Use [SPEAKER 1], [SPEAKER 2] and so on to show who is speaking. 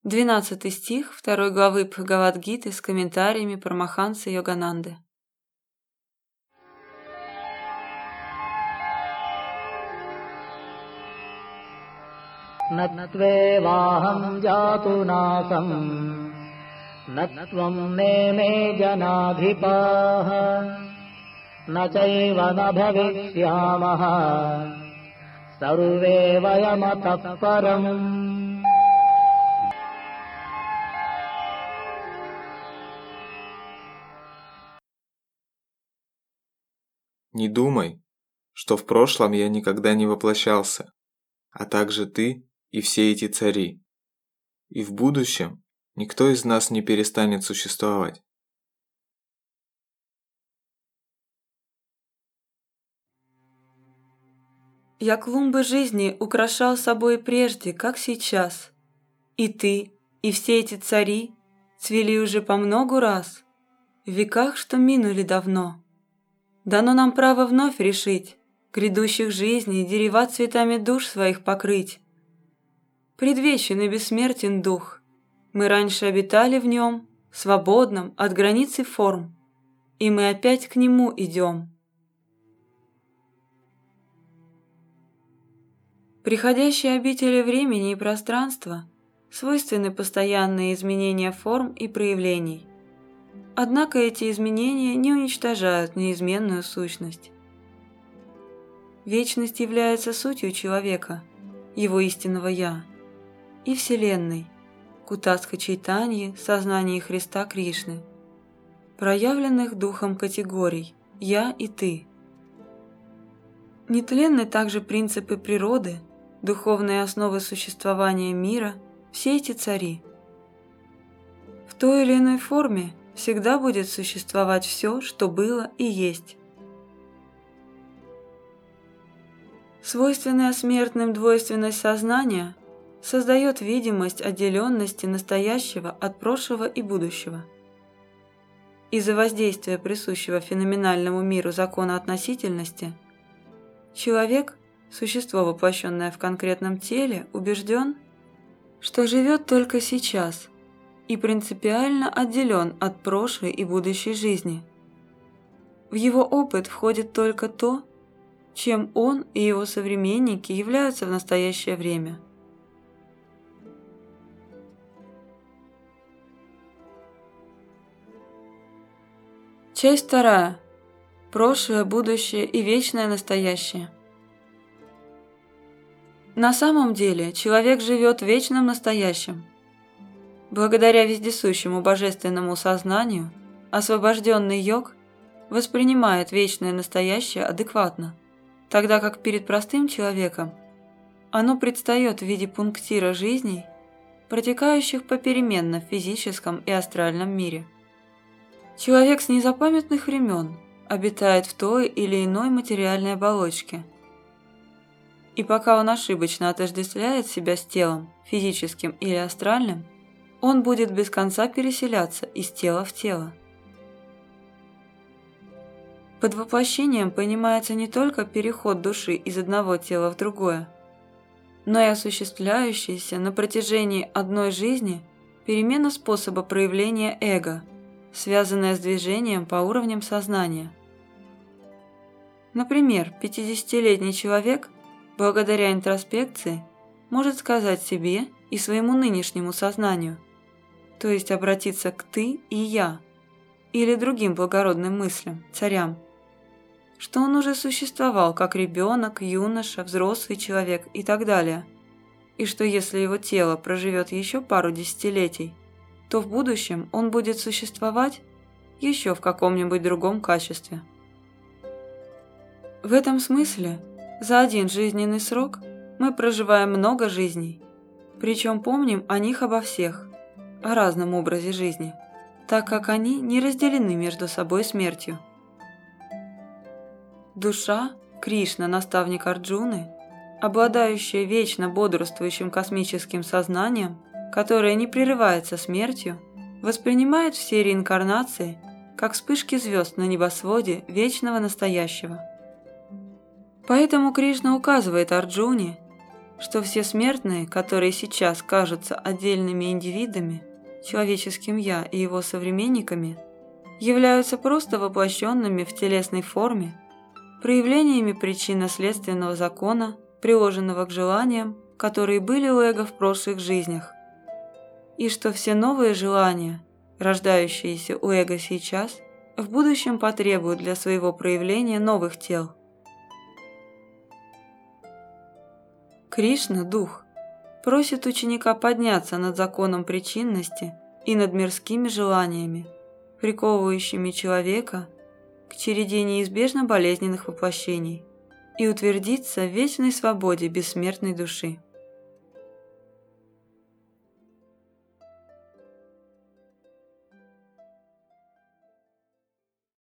[SPEAKER 1] 12 стих 2 главы Бхагавад-гиты с комментариями Парамахансы Йогананды.
[SPEAKER 2] Натвевахам джатунасам, натвам неме джанадхипаха, начайва на бхавишьямаха, сарве ваяматах парам.
[SPEAKER 3] Не думай, что в прошлом я никогда не воплощался, а также ты и все эти цари. И в будущем никто из нас не перестанет существовать.
[SPEAKER 1] Я клумбы жизни украшал собой прежде, как сейчас. И ты, и все эти цари цвели уже по многу раз, в веках, что минули давно. Дано нам право вновь решить, грядущих жизней дерева цветами душ своих покрыть. Предвечен и бессмертен дух, мы раньше обитали в нем, свободном от границ и форм, и мы опять к нему идем. Приходящие обители времени и пространства свойственны постоянные изменения форм и проявлений. Однако эти изменения не уничтожают неизменную сущность. Вечность является сутью человека, его истинного «Я», и Вселенной, Кутастха Чайтаньи, сознании Христа Кришны, проявленных духом категорий «Я» и «Ты». Нетленны также принципы природы, духовные основы существования мира, все эти цари. В той или иной форме всегда будет существовать все, что было и есть. Свойственная смертным двойственность сознания создает видимость отделенности настоящего от прошлого и будущего. Из-за воздействия присущего феноменальному миру закона относительности, человек, существо, воплощенное в конкретном теле, убежден, что живет только сейчас и принципиально отделен от прошлой и будущей жизни. В его опыт входит только то, чем он и его современники являются в настоящее время. Часть 2. Прошлое, будущее и вечное настоящее. На самом деле человек живет в вечном настоящем. Благодаря вездесущему божественному сознанию, освобожденный йог воспринимает вечное настоящее адекватно, тогда как перед простым человеком оно предстает в виде пунктира жизней, протекающих попеременно в физическом и астральном мире. Человек с незапамятных времен обитает в той или иной материальной оболочке. И пока он ошибочно отождествляет себя с телом, физическим или астральным, он будет без конца переселяться из тела в тело. Под воплощением понимается не только переход души из одного тела в другое, но и осуществляющаяся на протяжении одной жизни перемена способа проявления эго, связанная с движением по уровням сознания. Например, 50-летний человек, благодаря интроспекции, может сказать себе и своему нынешнему сознанию, то есть обратиться к «ты» и «я», или другим благородным мыслям, царям, что он уже существовал как ребенок, юноша, взрослый человек и так далее, и что если его тело проживет еще пару десятилетий, то в будущем он будет существовать еще в каком-нибудь другом качестве. В этом смысле за один жизненный срок мы проживаем много жизней, причем помним о них обо всех, о разном образе жизни, так как они не разделены между собой смертью. Душа, Кришна, наставник Арджуны, обладающая вечно бодрствующим космическим сознанием, которое не прерывается смертью, воспринимает все реинкарнации как вспышки звезд на небосводе вечного настоящего. Поэтому Кришна указывает Арджуне, что все смертные, которые сейчас кажутся отдельными индивидами, человеческим «я» и его современниками, являются просто воплощенными в телесной форме проявлениями причинно-следственного закона, приложенного к желаниям, которые были у эго в прошлых жизнях, и что все новые желания, рождающиеся у эго сейчас, в будущем потребуют для своего проявления новых тел. Кришна, Дух, просит ученика подняться над законом причинности и над мирскими желаниями, приковывающими человека к череде неизбежно болезненных воплощений, и утвердиться в вечной свободе бессмертной души.